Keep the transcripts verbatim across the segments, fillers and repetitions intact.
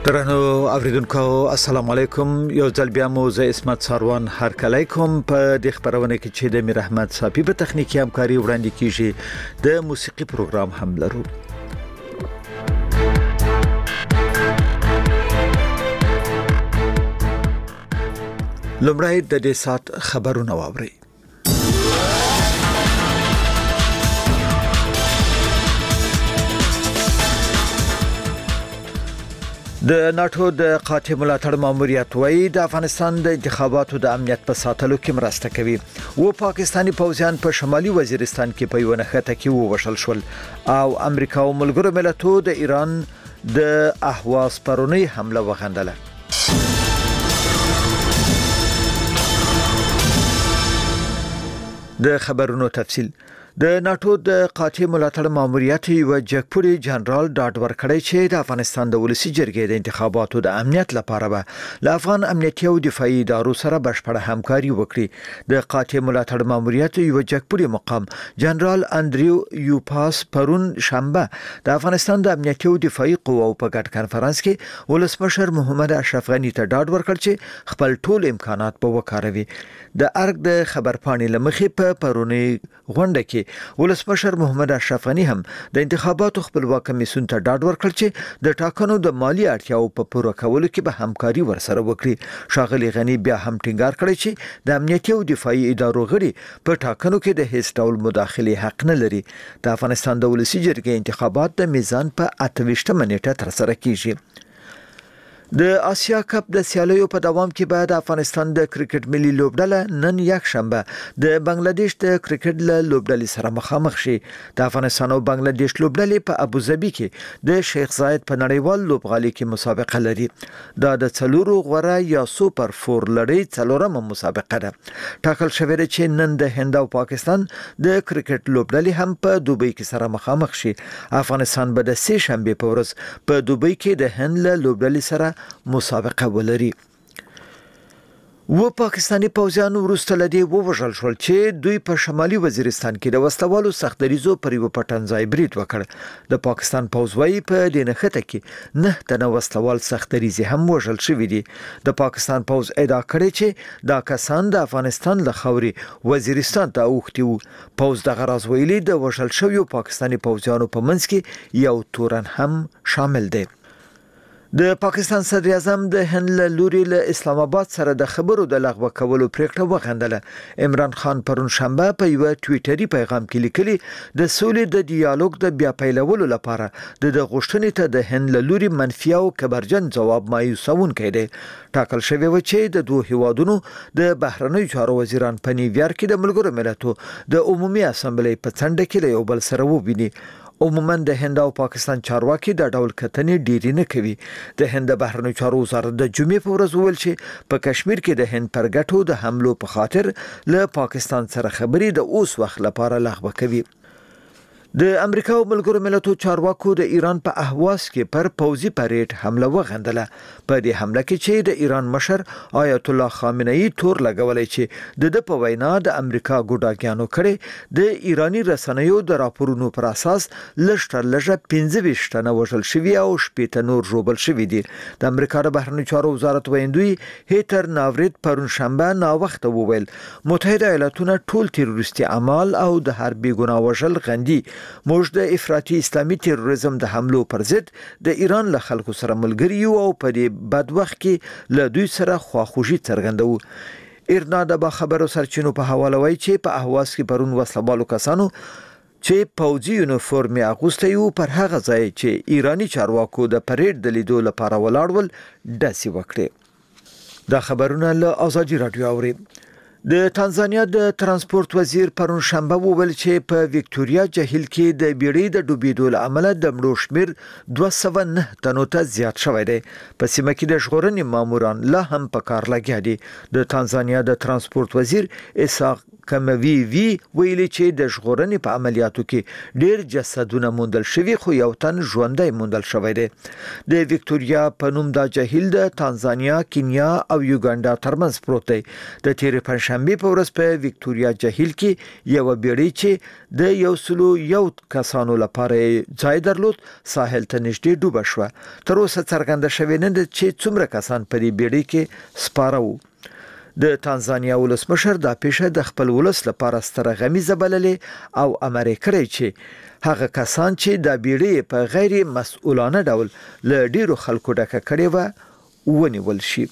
درنو اوریدونکو السلام علیکم. یو ځل بیا مو زه اسمت ساروان هر کله کوم په د خبرونه کې چې د میر احمد صافي په تخنیکی همکاري وړاندې کیږي د موسیقي پروګرام هم لرو. لومړی د دې سات خبرونه واورئ. د ناتو د قاطع ملاتړ ماموریت وایي د افغانستان د انتخاباتو د امنیت په ساتلو کې مرسته کوي. و پاکستانی پوځیان په شمالي وزیرستان کې په یو نښته کې ووشل شول او امریکا او ملګرو ملتونو د ایران د اهواز پرونی حمله وغندله. د خبرونو تفصیل. د ناتو د قاطع ملاتړ ماموریت یو جګپوري جنرال ډاډ ورکړی چې د افغانستان د ولسی جرګې د انتخاباتو د امنیت لپاره به له افغان امنیتي او دفاعي ادارو سره بشپړه همکاري وکړي. د قاطع ملاتړ ماموریت یو جګپوري مقام جنرال اندریو یوپاس پرون شنبه د افغانستان د امنیتي او دفاعي قواو په ګډ کانفرنس کې ولسمشر محمد اشرف غنی ته ډاډ ورکړ چې خپل ټول امکانات په وکاروي. د ارګ د خبرپاڼې لمخې په پرونی غونډه کې ولسمشر محمد اشرف غنی هم د انتخاباتو خپلواک کمیسیون ته ډاډ ورکړ چې د ټاکنو د مالی اړتیاو په پوره کولو کې به همکاري ورسره وکړي. ښاغلي غنی بیا هم ټینګار کړی چې د امنیتي او دفاعي ادارو غړي په ټاکنو کې د هیڅ ډول مداخله حق نه لري. د افغانستان د ولسی جرګې انتخابات د میزان په اته ویشتمه نیټه ترسره کیږي. د آسیا کپ د سیالیو په دوام کې بعد افغانستان د کرکټ ملي لوبډله نن یک شنبه د بنگلاديش د کرکټ لوبډلې سره مخامخ شي. د افغانستان او بنگلاديش لوبډلې په ابوظبي کې د شیخ زاید په نړیوال لوبغالي کې مسابقه لري. دا د څلورو غوره یا سوپر فور لړۍ څلورمه مسابقه ده. ټاکل شوې ده چې نن د هند او پاکستان د کرکټ لوبډلې هم په دوبۍ کې سره مخامخ شي. افغانستان به د سه شنبه په ورځ په دوبۍ کې د هند لوبډلې سره مسابقه ولري. و پاکستانی پوځیان وروسته لدی ووژل شول چې دوی په شمالي وزیرستان کې د وسلوالو سختدریزو پر یو پټنځای برید وکړ. د پاکستان پوځ وايي په دې نښته کې نه تنه وسلوال سختدریزي هم وژل شوې دي. د پاکستان پوځ ادعا کړې چې دا کسان د افغانستان له خاورې وزیرستان ته اوښتي وو. پوځ دغه راز ویلي د وژل شویو پاکستانی پوځیانو په منځ کې یو تورن هم شامل دی. د پاکستان صدر اعظم د هند له لوري له اسلام آباد سره د خبرو د لغوه کولو پریکړه وغندله. عمران خان پرون شنبه په یو ټویټري پیغام کې لیکلي د سولې د ډیالوګ د بیا پیلولو لپاره د غوښتنې ته د هند له لوري منفي او کبرجن جواب مایوسونکی دی. ټاکل شوی و چې د دوه هیوادونو د بهرنیو چارو وزیران په نیویارک کې د ملګرو ملتونو د عمومي اسامبلې په څنډه کې له یو بل سره وویني. عموما د هند او پاکستان چارواکي د ډول کتنې ډیری نه کوي. د هند بهرنیو چارو وزارت د جمعې په ورځ ویل چې په کشمیر کې د هند پر ګټو د حملو په خاطر له پاکستان سره خبرې د اوس وخت لپاره لغوه کوي. د امریکا او ملګرو ملتونو چارواکو د ایران په اهواز کې پر پوځي پریډ حمله وغندله. په دې حمله کې چې د ایران مشر آیت الله خامنه‌ای تور لګولای چې د د په وینا د امریکا ګوډاګیانو کړي د ایرانی رسنیو د راپورونو پر اساس لږتر لږه پنځه ویشت تنه وژل شوي او شپږ نور ژوبل شوي دي. د امریکا د بهرنیو چارو وزارت ویندوی هیتر ناورید پرون شنبه نا وخت وویل متحده ایالاتونه ټول تروریستي اعمال او د حربي ګناه وژل غندي. موږ د افراطي اسلامي تروریزم د حملو پر ضد د ایران له خلکو سره ملګری یو او په دې بد وخت کې له دوی سره خواخوږي څرګندوو. ایرنا د خبرو سرچینو په حواله وایي چې په اهواز کې پرون وسلوالو کسانو چې پوځي یونیفورم اغوستی وو پر هغه ځای چې ایرانی چارواکو د پریډ د لیدو لپاره ولاړول داسې وکړي. دا خبرونه له آزادي رادیو اوري. د تانزانیا د ترانسپورت وزیر پرون شنبه وویل چې په وکټوريا جهیل کې د بیړۍ د ډوبېدو له امله د مړو شمیر دوه سوه نه تنو ته زیات شوی دی. په سیمه کې د ژغورنې ماموران لا هم په کار لګیا دي. د تانزانیا د ترانسپورت وزیر اسحاق محکموي وی ویلي چې د ژغورنې په عملیاتو کې ډېر جسدونه موندل شوي خو یو تن ژوندی موندل شوی دی. د وکټوريا په نوم دا جهیل د تانزانیا، کینیا او یوګاندا ترمنځ پروت دی. د تیرې پنځشنبه په ورځ په وکټوريا جهیل کې یو بیړۍ چې د یو سلو یو کسانو لپاره ځای درلود ساحل ته نږدې ډوبه شوه. تر اوسه څرګنده شوې نه ده چې څومره کسان په دې بیړۍ کې سپاره وو. د تانزانیا ولسمشر دا پیښه د خپل ولس لپاره ستره غمیزه بللې او امر کړی چې هغه کسان چې د بیړۍ په غیر مسؤلانه ډول له ډیرو خلکو ډکه کړي و ونیول شي.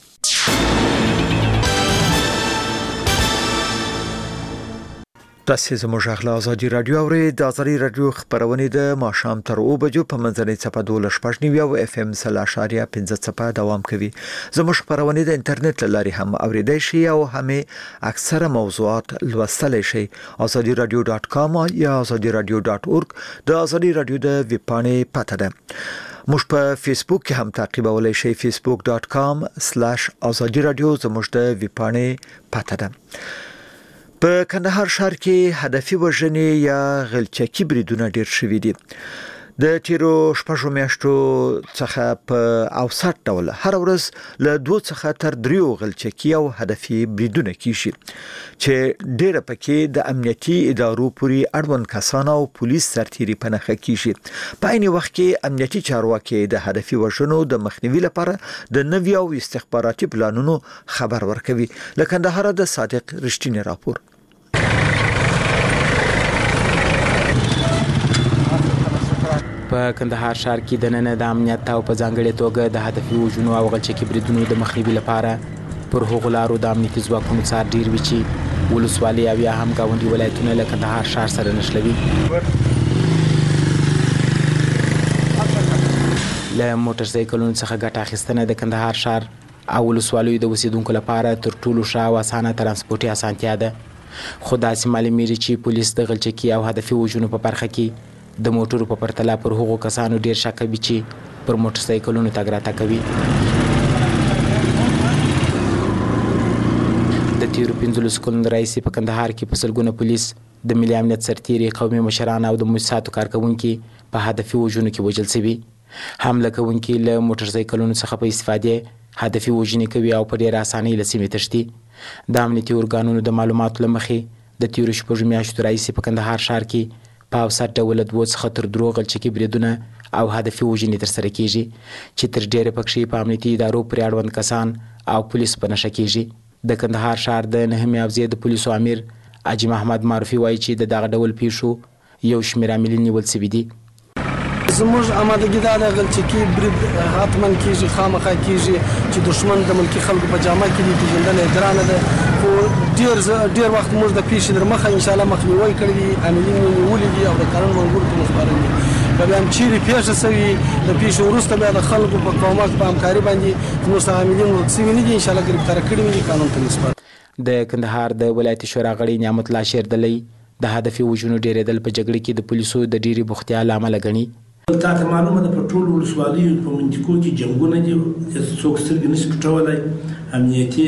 تاسو زموږ غلا ازادي رادیو اوري د ازادي رادیو خبرونه د ماشام تر او بجو په منځنۍ صفه دوله شپږ نیو او اف ام سلاشاریا پنځه صفه دوام کوي. زموږ خبرونه د انټرنیټ لاري هم اوریدای شي او همې اکثره موضوعات لوستل شي. ازادي رادیو ډاټ کام یا ازادي رادیو ډاټ اورګ د ازادي رادیو د ویب پاڼې پته ده. موږ په فیسبوک کې هم تعقیبولای شئ facebook dot com slash azadi radio زموږ د ویب پاڼې پته ده. په کندهار ښار کې هدفي وژنې یا غلچکي بریدونه ډیر شوي دي. د تیرو شپږو میاشتو څخه په اوسط ډول هر ورځ له دوه څخه تر دریو غلچکي او هدفي بریدونه کیږي چې ډیره پکې د امنیتي ادارو پورې اړوند کسان او پولیس سرتیري په نخښه کیږي. په عین وخت کې امنیتي چارواکي د هدفي وژنو د مخنیوي لپاره د نوي او استخباراتي پلانونو خبر ورکوي. لکه کندهار د صادق رښتینی راپور. په کندهار ښار کې د نن د امنیت او په ځانګړي توګه د هدفي وژنو او غلچکي بریدونو د مخنیوي لپاره پر هغو لارو د امنیتي ځواکونو څار ډیر وي چې ولسوالۍ او یا هم ګاونډي ولایتونه له کندهار ښار سره نښلوي. له موټر سایکلونو څخه ګټه اخیستنه د کندهار ښار او ولسوالیو د اوسیدونکو لپاره تر ټولو ښه او اسانه ترانسپورتي اسانتیا ده. خو داسې معلومیږي چې پولیس د غلچکي او هدفي وژنو په برخه کې د موټرو په پرتله پر هغو کسانو ډیر شک کوي چې پر موټر سایکلونو تګ راتګ کوي. د تیرو پنځلسو کلونو راهیسې په کندهار کې په سلګونه پولیس، د ملي امنیت سرتیري، قومي مشران او د موسساتو کارکوونکي په هدفي وژنو کې وژل شوي. حمله کوونکي له موټر سایکلونو څخه په استفادې هدفي وژنې کوي او په ډیره اسانۍ له سیمې تښتي. د امنیتي ارګانونو د معلوماتو له مخې د تیرو شپږو میاشتو راهیسې په کندهار ښار کې په اوسط ډول دوه څخه تر درو غلچکي بریدونه او هدفي وژنې ترسره کیږي چې تر ډیره پکې په امنیتي ادارو پورې اړوند کسان او پولیس په نښه کیږي. د کندهار ښار د نهمې حوزې د پولیسو امیر حاجي محمد معروفي وایي چې د دغه ډول پیښو یو شمېر عاملین نیول شوي دي. زموږ آمادګي دا د غلچکي برید حتما کیږي، خامخا کیږي چې دشمن د ملکي خلکو په جامه کې دي، پیژندنه ګرانه ده. خو ډیر ډیر وخت موږ د پیښې در مخه ان شاء الله مخنیوي کړی دي، عاملین نیولي دي او د قانون منګولو ته مسپارل دي. بیا هم چیرې پیښه شوي د پیښې وروسته بیا د خلکو په کومک په همکاري باندې زموږ عاملین ورک شوي نه دي، ان شاء الله ګرفتار کړي دي، قانون ته مسپارل. د کندهار د ولایتي شورا غړي نعمت الله شیردلی د هدفي وژنو ډیرېدل په جګړه کې د پولیسو د ډیرې بوختیا له امله ګڼي. تاسو معلومه ده په ټولو ولسوالیو په منطقو کې جنګونه دي، څوک سترګې نشي پټولی. امنیتي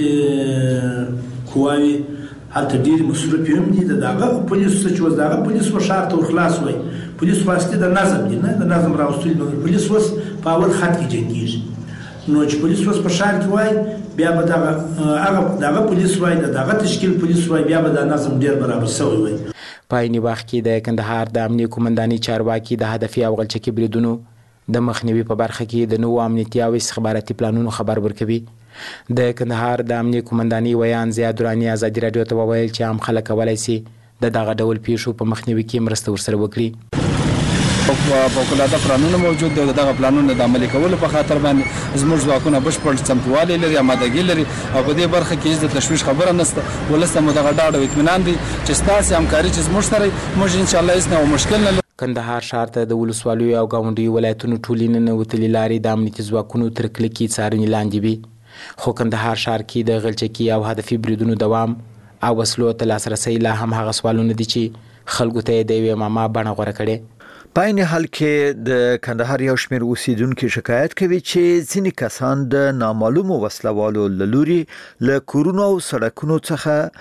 قواوې هلته ډېرې مصروفې هم دي. د دغه پولیسو څه چې اوس دغه پولیس به ښار ته ورخلاص وای، پولیس واسطې د نظم دي، نه د نظم راوستلي نه. پولیس اوس په اول خط کې جنګېږي، نو چې پولیس اوس په ښار کې وای بیا به دغه هغه دغه پولیس وای، د دغه تشکیل پولیس وای، بیا به دا نظم ډېر برابر شوی وای. په عین وخت کې د کندهار د امنیه قومندانۍ چارواکي د هدفي او غلچکي بریدونو د مخنیوي په برخه کې د نوو امنیتي او استخباراتي پلانونو خبر ورکوي. د کندهار د امنیه قومندانۍ ویان ضیا دراني ازادي رادیو ته وویل چې عام خلک کولی شي د دغه ډول پیښو په مخنیوي کې مرسته ورسره وکړي. فوق‌العاده پلانونه موجود دي. دغه پلانونه د عملي کولو په خاطر باندې زموږ ځواکونه بشپړ چمتووالی لري، آمادګي لري او په دې برخه کې هیڅ د تشویش خبره نشته. ولس ته مو دغه ډاډ او اطمینان دی چې ستاسې همکاري چې زموږ سره موږ انشاءالله هیڅ نه مشکل نه لرو. کندهار ښار ته د ولسوالیو او ګاونډیو ولایتونو ټولې ننوتلې لارې د امنیتي ځواکونو تر کلکې څارنې لاندې وي، خو کندهار ښار کې د غلچکي او هدفي بریدونو دوام او وسلو ته لاسرسی لا هم هغه سوالونه دي چې خلکو ته یې د یوې معما بڼه غوره کړې. په عین حال کې د کندهار یو شمېر اوسیدونکو شکایت کوي چې ځینې کسان د نامعلومو وسلوالو له لوري له کورونو او سړکونو څخه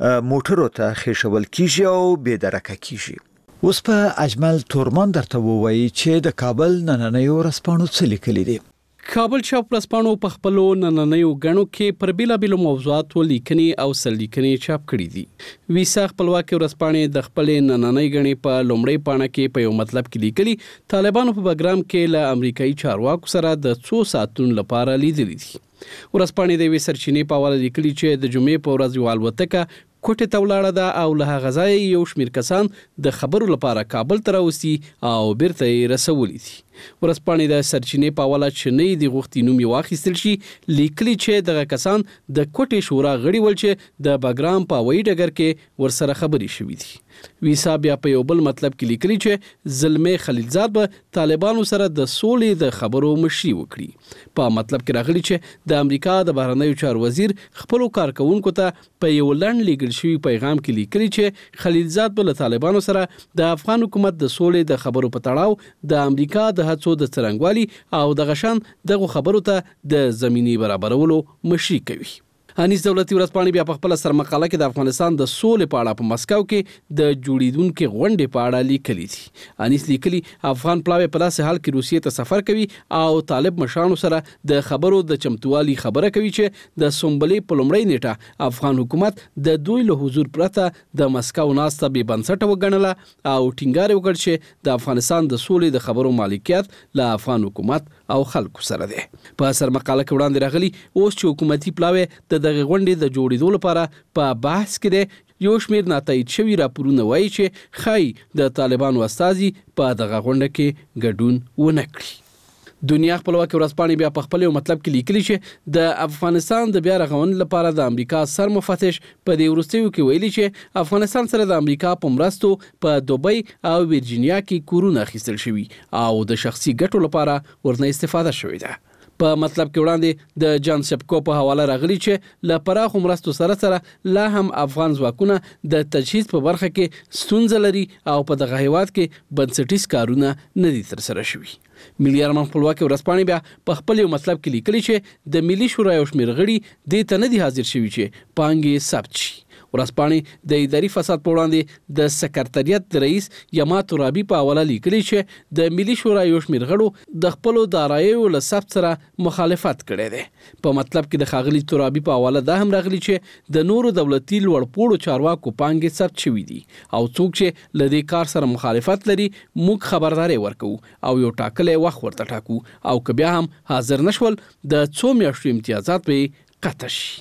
موټرو ته خېشول کیږي او بې درکه کیږي. اوس په اجمل تورمان درته ووایي چې د کابل نننۍ ورځپاڼو څه لیکلي دي. کابل چاپ ورځپاڼو په خپلو نننیو غڼو کې پر بیلابیلو موضوعاتو لیکنې او سرلیکنې چاپ کړي دي. ویسا خپلواکي ورځپاڼې د خپلې نننۍ غڼې په لومړۍ پاڼه کې په یو مطلب کې لیکلي طالبانو په بګرام کې له امریکایي چارواکو سره د څو ساعتونو لپاره لیدلي دي. ورځپاڼې د یوې سرچینې په حواله لیکلي چې د جمعې په ورځ یوه الوتکه کوټې ته ولاړه ده او له هغه ځایه یو شمېر کسان د خبرو لپاره کابل ته راوستي او بیرته یې رسولي دي. ورځپاڼې د سرچینې په حواله چې نه د غوښتي نوم یې واخیستل شي لیکلي چې دغه کسان د کوټې شورا غړي ول چې د بګرام په هوایي ډګر کې ورسره خبرې شوي دي. ویسا بیا په یو بل مطلب کې لیکلي چې زلمي خلیلزاد به طالبانو سره د سولې د خبرو مشري وکړي. په مطلب کې راغلي چې د امریکا د بهرنیو چارو وزیر خپل کارکونکو ته په یو لنډ لیکل شوی پیغام کې لیکلي چې خلیلزاد به له طالبانو سره د افغان حکومت د سولې د خبرو په تړاو د امریکا د هڅو د څرنګوالي او د غشان دغه خبرو ته د زمینی برابرولو مشري کوي. انیس دولتي ورځپاڼې بیا په خپل سرمقاله کې د افغانستان د سولې په اړه په مسکو کې د جوړیدونکو غونډې په اړه لیکلي دي. انیس لیکلي افغان پلاوی په داسې حال کې روسیې ته سفر کوي او طالب مشرانو سره د خبرو د چمتووالي خبره کوي چې د سومبلې په لومړۍ نیټه افغان حکومت د دوی له حضور پرته د مسکو ناسته بې بنسټه وګڼله او ټینګار وکړ چې د افغانستان د سولې د خبرو مالکیت له افغان حکومت او خلکو سره دی. په سرمقاله کې وړاندې راغلي اوس چې حکومتي پلاوی د دغه غونډې د جوړېدو لپاره په بحث کې دی، یو شمېر ناتایید شوي راپورونه وایي چې ښایي د طالبانو استازي په دغه غونډه کې ګډون ونه کړي. دنیا خپلواکي ورځپاڼې بیا په خپل یو مطلب کې لیکلي چې د افغانستان د بیا رغونې لپاره د امریکا سرمفتش په دې وروستیو کې ویلي چې افغانستان سره د امریکا په مرستو په دوبۍ او ویرجینیا کې کورونه اخیستل شوي او د شخصي ګټو لپاره ورنه استفاده شوې ده. په مطلب کې وړاندې د جان سپکو په حواله راغلي چې له پراخو مرستو سره سره لا هم افغان ځواکونه د تجهیز په برخه کې ستونزه لري او په دغه هیواد کې بنسټیز کارونه نه دي ترسره شوي. ملي ارمان خپلواکي ورځپاڼې بیا په خپل یو مطلب کې لیکلي چې د ملي شورا یو شمېر غړي دې ته نه دي حاضر شوي چې پانګې ثبت شي. ورځپاڼې د اداري فساد په وړاندې د سکرټریت د رئیس یمات رابی په حواله لیکلي چې د ملي شورا یو شمېر غړو د خپلو داراییو له ثبت سره مخالفت کړی دی. په مطلب کې د ښاغلي ترابي په حواله دا هم راغلي چې د نورو دولتي لوړپوړو چارواکو پانګې ثبت شوي دي او څوک چې له دې کار سره مخالفت لري موږ خبرداری ورکوو او یو ټاکلی وخت ورته ټاکو او که بیا هم حاضر نشول د څو میاشتو امتیازات به قطع شي.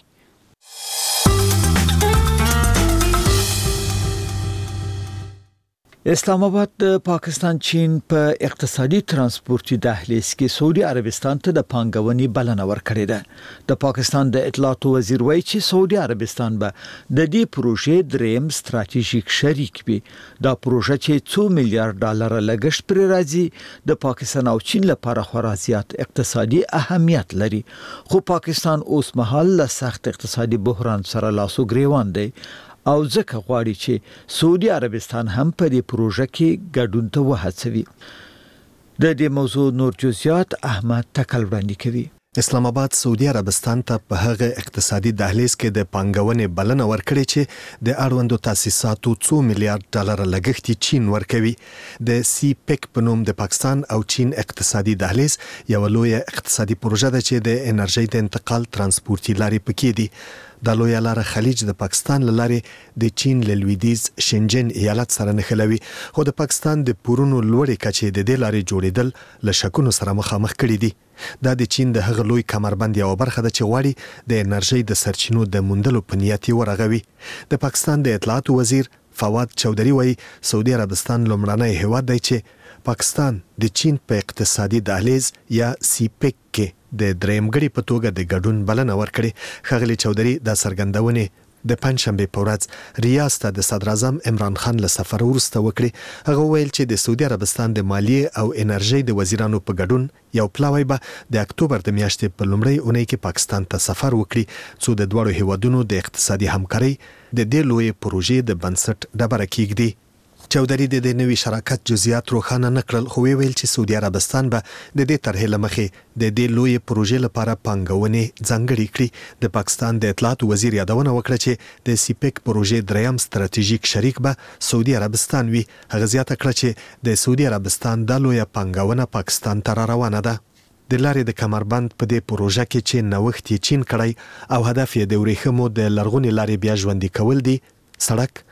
اسلام آباد د پاکستان چین په اقتصادي ترانسپورتي دهلیز کې سعودي عربستان ته د پانګونې بلنه ورکړې ده. د پاکستان د اطلاعاتو وزیر وایي چې سعودي عربستان به د دې پروژې دریم ستراتیژیک شریک وي. دا پروژه چې څو میلیارډ ډالر لګښت پرې راځي د پاکستان او چین لپاره خورا زیات اقتصادي اهمیت لري. خو پاکستان اوس مهال له سخت اقتصادي بحران سره لاسو ګریوان دی او ځکه غواړي چې سعودي عربستان هم په دې پروژه کې ګډون ته وهڅوي. د دې موضوع نور جزئیات احمد تکل وړاندې کوي. اسلام آباد سعودي عربستان ته په هغه اقتصادي دهلیز کې د پانګونې بلنه ورکړې چې د اړوندو تاسیساتو څو میلیارډ ډالر لګښت چین ورکوي. د سی پیک په نوم د پاکستان او چین اقتصادي دهلیز یو لوی اقتصادي پروژه ده چې د انرژي د انتقال ترانسپورتي لارې پکې دي. د لوی لار خلیج د پاکستان لارې د چین له لویدیز شنجن ایالت سره نښلوي، خو د پاکستان د پورونو لوړې کچې د دې لارې جوړېدل له شکونو سره مخامخ کړي دي. دا د چین د هغه لوی کمربند یو برخه ده چې غواړي د انرژي د سرچینو د موندلو په نیت ورغوي. د پاکستان د اطلاعاتو وزیر فواد چودري وایي سعودي عربستان لومړنی هیواد دی چې پاکستان د چین په اقتصادي دهلیز یا سی پیک کې د دریم غړي په توګه د ګډون بلنه ورکړي. ښاغلي چودري د سرګندونې د پنځشنبه په ورځ ریاض ته د صدر اعظم عمران خان له سفر وروسته وکړي. هغه ویل چې د سعودي عربستان د مالیې او انرژي د وزیرانو په ګډون یو پلاوی به د اکتوبر د میاشتې په لومړۍ اونۍ کې پاکستان ته سفر وکړي څو د دوړو هیوادونو د اقتصادي همکارۍ د دې لوی پروژې د بنسټ ډبره کېږدي. چودري د دې نوي شراکت جزئیات روښانه نکړل، خو ویل چې سعودي عربستان به د دې طرحې لمخې د دې لوی پروژې لپاره پانګونې ځانګړې کړي. د پاکستان د اطلاعات وزیر یادونه وکړه چې د سیپیک پروژې دریم ستراتیژیک شریک به سعودي عربستان وي. هغه زیاته کړه چې د سعودي عربستان د لوی پانګونه پاکستان ته روانه ده. د لارې د کمربند په دې پروژه کې چې نوښت یې چین کړی او هدف یې د ورېښمو د لرغونې لارې بیا ژوندي کول دي. سړک